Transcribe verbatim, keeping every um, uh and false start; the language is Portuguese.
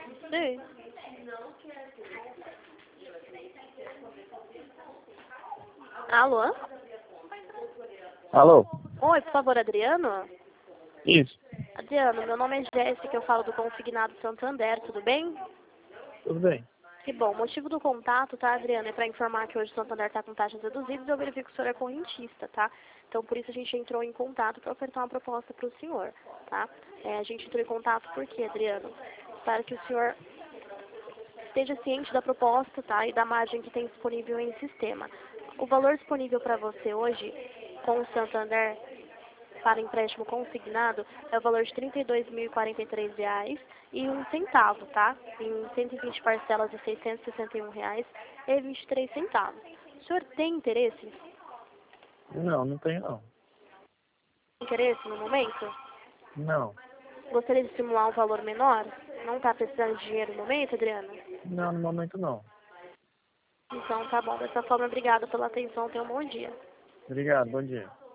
Sim. Alô? Alô? Oi, por favor, Adriano? Isso, Adriano, meu nome é Jéssica, eu falo do Consignado Santander, tudo bem? tudo bem. Que bom. O motivo do contato, tá, Adriano, é para informar que hoje o Santander está com taxas reduzidas e eu verifico que o senhor é correntista, tá? Então, por isso a gente entrou em contato para ofertar uma proposta para o senhor, tá? É, a gente entrou em contato por quê, Adriano? Para que o senhor esteja ciente da proposta, tá? E da margem que tem disponível em sistema. O valor disponível para você hoje, com o Santander, para empréstimo consignado é o valor de trinta e dois mil e quarenta e três reais e um centavo, tá? Em cento e vinte parcelas de seiscentos e sessenta e um reais e vinte e três centavos. O senhor tem interesse? Não, não tenho não. Interesse no momento? Não. Gostaria de estimular um valor menor? Não está precisando de dinheiro no momento, Adriana? Não, no momento não. Então tá bom. Dessa forma, obrigada pela atenção. Tenha um bom dia. Obrigado, bom dia.